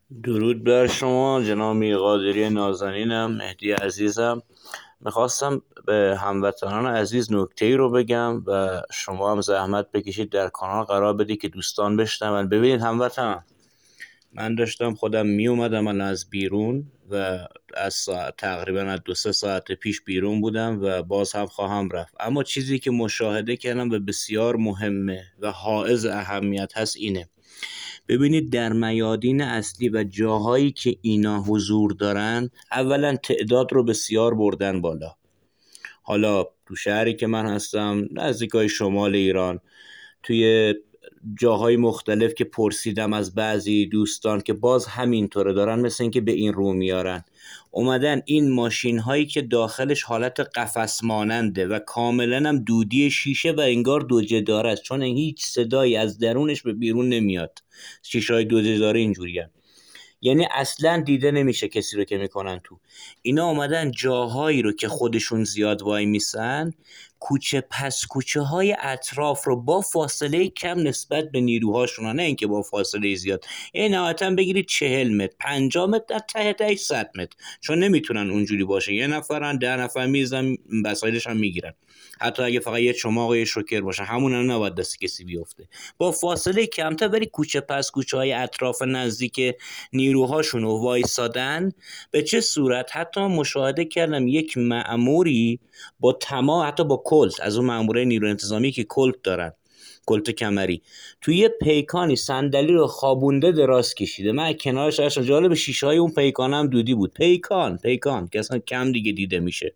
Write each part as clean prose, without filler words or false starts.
درود بر شما جناب میرقادری نازنینم، مهدی عزیزم. میخواستم به هموطنان عزیز نکته‌ای رو بگم و شما هم زحمت بکشید در کانال قرار بدید که دوستان بشنون. ببینید هموطنان، من داشتم خودم می اومدم الان از بیرون و از تقریبا از 2-3 ساعت پیش بیرون بودم و باز هم خواهم رفت، اما چیزی که مشاهده کردم و بسیار مهمه و حائز اهمیت هست اینه: ببینید در میادین اصلی و جاهایی که اینا حضور دارن، اولا تعداد رو بسیار بردن بالا. حالا تو شهری که من هستم نزدیکای شمال ایران، توی جاهای مختلف که پرسیدم از بعضی دوستان که باز همینطوره، دارن مثل این که به این رو میارن، اومدن این ماشین هایی که داخلش حالت قفس ماننده و کاملا هم دودی شیشه و انگار دوجه داره است، چون هیچ صدایی از درونش به بیرون نمیاد. شیشه های دوجه داره اینجوری هم. یعنی اصلا دیده نمیشه کسی رو که میکنن تو. اینا اومدن جاهایی رو که خودشون زیاد وای میسن، کوچه پس کوچه های اطراف رو با فاصله کم نسبت به نیروهاشون، نه اینکه با فاصله زیاد، یعنی نهایتا بگیرید 40 متر 50 متر در ته 100 متر، چون نمیتونن اونجوری باشه. یه نفرن 10 نفر میزن وسایلش هم میگیرن، حتی اگه فقط یه چماق و یه شوکر باشه همون هم نباید دست کسی بیفته. با فاصله کمتر ولی کوچه پس کوچه های اطراف نزدیک نیروهاشون رو وایسادن. به چه صورت؟ حتی مشاهده کردم یک مأموری با تمام، حتی با کلت، از اون مأمورای نیرو انتظامی که کلت دارن، کلت کمری، توی یه پیکانی صندلی رو خوابونده دراز کشیده. من کنارش داشتم، جالب شیشه های اون پیکان هم دودی بود. پیکان که اصلا کم دیگه دیده میشه.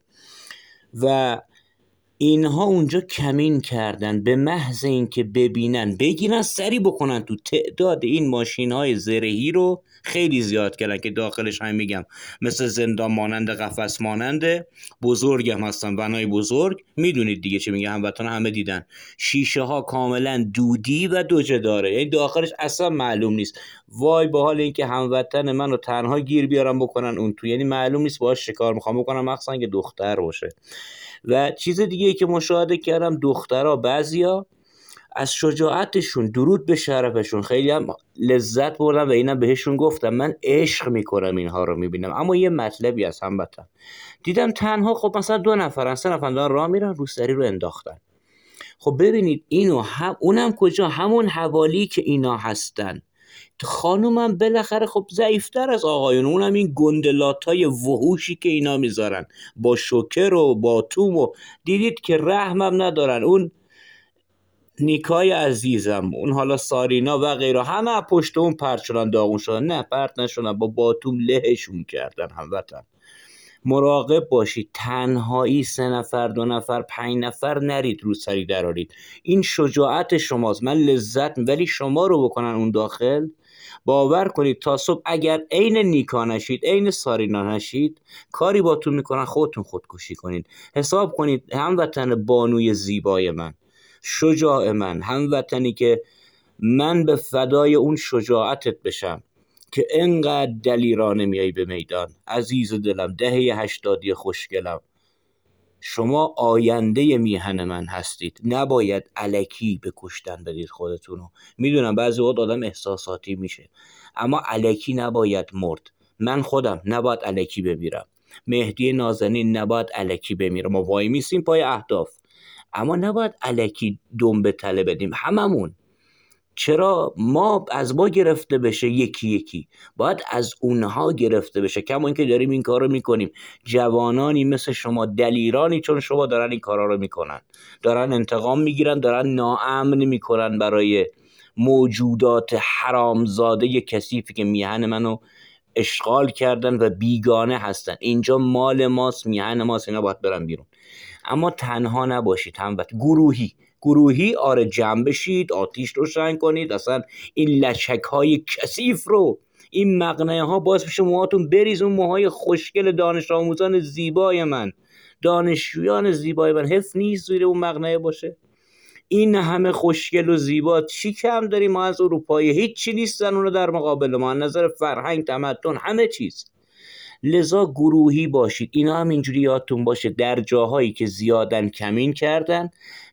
و اینها اونجا کمین کردن به محض اینکه ببینن بگیرن سری بکنن تو. تعداد این ماشین های زرهی رو خیلی زیاد کردن که داخلش هم میگم مثل زندان مانند، قفس ماننده، بزرگ هم هستن، بنای بزرگ، میدونید دیگه چه میگه، هموطن همه دیدن. شیشه ها کاملا دودی و دوجه داره، یعنی داخلش اصلا معلوم نیست. وای به حال اینکه هموطن منو تنها گیر بیارم بکنن اون تو، یعنی معلوم نیست باهاش شکار میخوام بکنم، مخصوصا که دختر باشه. و چیز دیگه که مشاهده کردم، دخترها بعضیا از شجاعتشون، درود به شرفشون، خیلی هم لذت بردم و اینم بهشون گفتم من عشق میکنم اینها رو میبینم. اما یه مطلبی از هموطن دیدم تنها، خب مثلا 2 نفرن 3 نفرن دارن راه میرن، روسری رو انداختن. خب ببینید اینو اونم کجا، همون حوالی که اینا هستن. خانومم بالاخره خب ضعیفتر از آقایون، اونم این گندلاتای وحوشی که اینا میذارن با شوکر و با توم و دیدید که رحمم ندارن. اون نیکای عزیزم، اون حالا سارینا و غیره، همه پشت اون پرت شدن، داغون شدن. نه پرت نشدن، با باتوم لهشون کردن. هموطن مراقب باشید، تنهایی 3 نفر 2 نفر 5 نفر نرید رو سری درارید. این شجاعت شماست، من لذت ولی شما رو بکنن اون داخل، باور کنید تا صبح اگر عین نیکا نشید، عین سارینا نشید، کاری باتون میکنن خودتون خودکشی کنید. حساب کنید هموطن بانوی زیبای من، شجاع من، هموطنی که من به فدای اون شجاعتت بشم که انقدر دلیرانه میای به میدان. عزیز دلم، دهه 80 خوشگلم، شما آینده میهن من هستید. نباید الکی به کشتن بدید خودتونو. میدونم بعضی وقت آدم احساساتی میشه، اما الکی نباید مرد. من خودم نباید الکی بمیرم، مهدی نازنین نباید الکی بمیره. ما وای میسیم پای اهداف، اما نباید الکی دم به تله بدیم هممون. چرا ما از ما گرفته بشه یکی یکی، باید از اونها گرفته بشه. کما اینکه داریم این کارو میکنیم، جوانانی مثل شما، دلیرانی چون شما دارن این کارا رو میکنن، دارن انتقام میگیرن، دارن ناامن میکنن برای موجودات حرامزاده کثیفی که میهن منو اشغال کردن و بیگانه هستن. اینجا مال ماست، میهن ماست، اینا باید برن بیرون. اما تنها نباشید، هموطن گروهی آره جمع بشید، آتیش روشن کنید، اصلا این لچک های کثیف رو، این مقنعه ها باعث میشه موهاتون بریز. اون موهای خوشگل دانش آموزان زیبای من، دانشجویان زیبای من، حیف نیست زیر اون مقنعه باشه. این همه خوشگل و زیبا، چی کم داریم ما از اروپایی؟ هیچی نیستن اونو در مقابل ما، نظر فرهنگ، تمدن، همه چیز. لذا گروهی باشید. اینا هم اینجوری یادتون باشه در جاهایی که زیادن کمین کردن،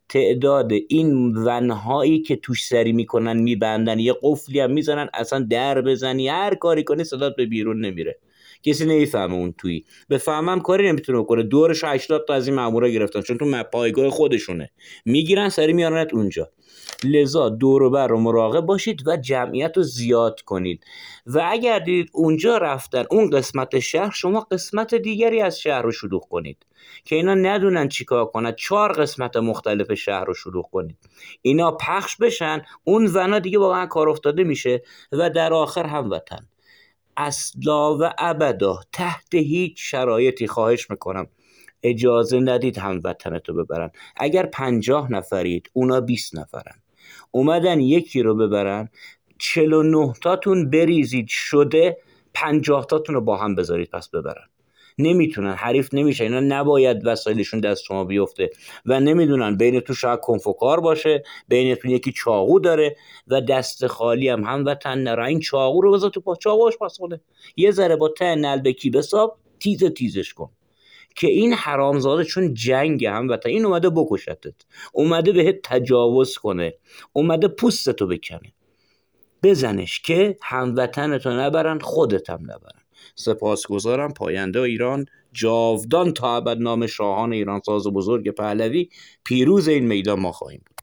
تعداد این ونهایی که توش سری میکنن میبندن، یه قفلی هم میزنن، اصلا در بزنی هر کاری کنی صدات به بیرون نمیره، کسی نمیفهمه اون تویی. بفهمم کاری نمیتونه کنه. دورش 80 تا از این مامورا گرفتن، چون تو پایگاه خودشونه، میگیرن سری میارنت اونجا. لذا دور و بر رو مراقب باشید و جمعیت رو زیاد کنید. و اگر دیدید اونجا رفتن اون قسمت شهر، شما قسمت دیگری از شهر رو شلوغ کنید که اینا ندونن چیکار کنن. 4 قسمت مختلف شهر رو شلوغ کنید، اینا پخش بشن، اون ونا دیگه واقعا کار افتاده میشه. و در آخر هموطن، اصلا و ابدا تحت هیچ شرایطی خواهش میکنم اجازه ندید هموطنتو ببرن. اگر 50 نفرید اونا 20 نفرن، اومدن یکی رو ببرن، 49 تاتون بریزید شده، 50 تاتون رو با هم بذارید پس ببرن. نمیتونن، حریف نمیشه، اینا نباید وسایلشون دست شما بیفته و نمیدونن بینتون شاید کنفوکار باشه، بینتون یکی چاقو داره و دست خالی هم هموطن نره. این چاقو رو بذار تو پا چاقوش پاسونه، یه ذره با ته نلبکی بساب، تیزش کن که این حرامزاده، چون جنگ هموطن، این اومده بکشتت، اومده بهت تجاوز کنه، اومده پوستتو بکنه، بزنش که هموطنتو نبرن، خودتم نبرن. سپاسگزارم. پاینده ایران جاودان تا ابد نام شاهان ایران ساز بزرگ پهلوی. پیروز این میدان ما خواهیم بود.